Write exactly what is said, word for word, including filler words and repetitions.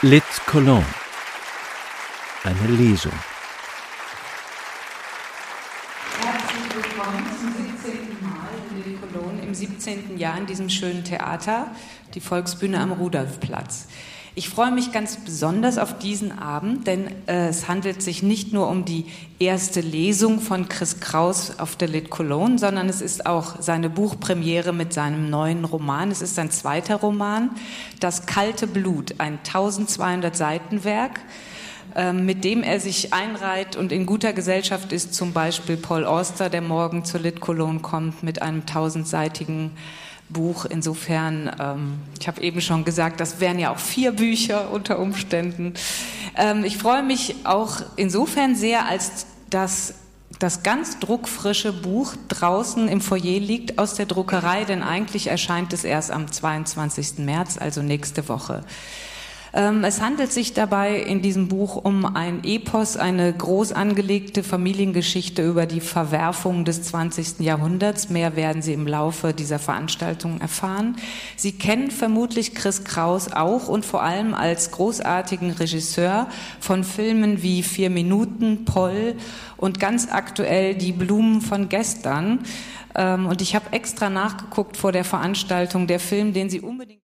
Lit Cologne. Eine Lesung. Herzlich willkommen zum siebzehnten Mal in Lit Cologne, im siebzehnten Jahr in diesem schönen Theater, die Volksbühne am Rudolfplatz. Ich freue mich ganz besonders auf diesen Abend, denn äh, es handelt sich nicht nur um die erste Lesung von Chris Kraus auf der Lit Cologne, sondern es ist auch seine Buchpremiere mit seinem neuen Roman. Es ist sein zweiter Roman, Das kalte Blut, ein tausendzweihundert Seiten Werk, äh, mit dem er sich einreiht und in guter Gesellschaft ist, zum Beispiel Paul Auster, der morgen zur Lit Cologne kommt mit einem tausendseitigen Buch. Insofern, ähm, ich habe eben schon gesagt, das wären ja auch vier Bücher unter Umständen. Ähm, ich freue mich auch insofern sehr, als dass das ganz druckfrische Buch draußen im Foyer liegt aus der Druckerei, denn eigentlich erscheint es erst am zweiundzwanzigsten März, also nächste Woche. Es handelt sich dabei in diesem Buch um ein Epos, eine groß angelegte Familiengeschichte über die Verwerfung des zwanzigsten Jahrhunderts. Mehr werden Sie im Laufe dieser Veranstaltung erfahren. Sie kennen vermutlich Chris Kraus auch und vor allem als großartigen Regisseur von Filmen wie Vier Minuten, Poll und ganz aktuell Die Blumen von gestern. Und ich habe extra nachgeguckt vor der Veranstaltung, der Film, den Sie unbedingt